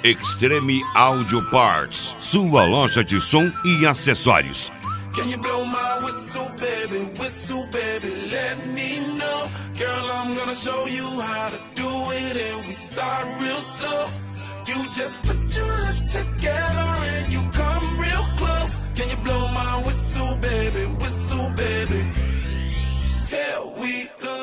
Extreme Audio Parts, sua loja de som e acessórios. Can you blow my whistle, baby, let me know. Girl, I'm gonna show you how to do it, and we start real slow. You just put your lips together and you come real close. Can you blow my whistle, baby, here we go.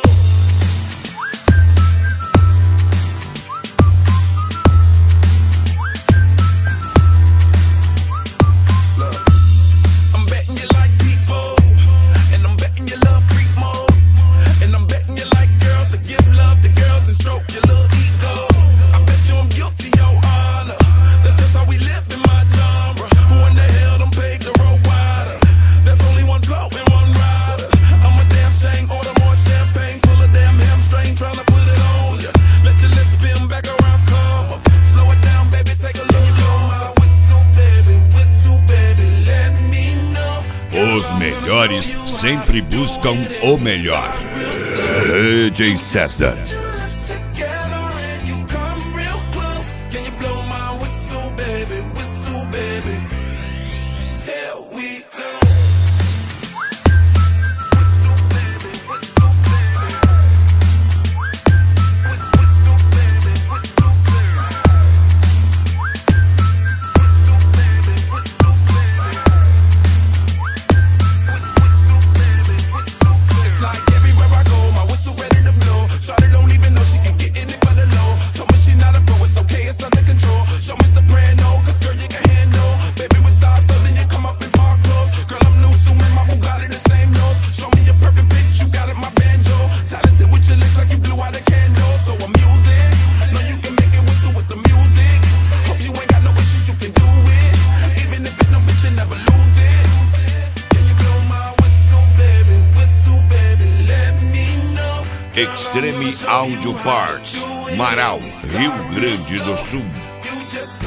Os melhores sempre buscam o melhor. DJ César. Extreme Audio Parts, Marau, Rio Grande do Sul.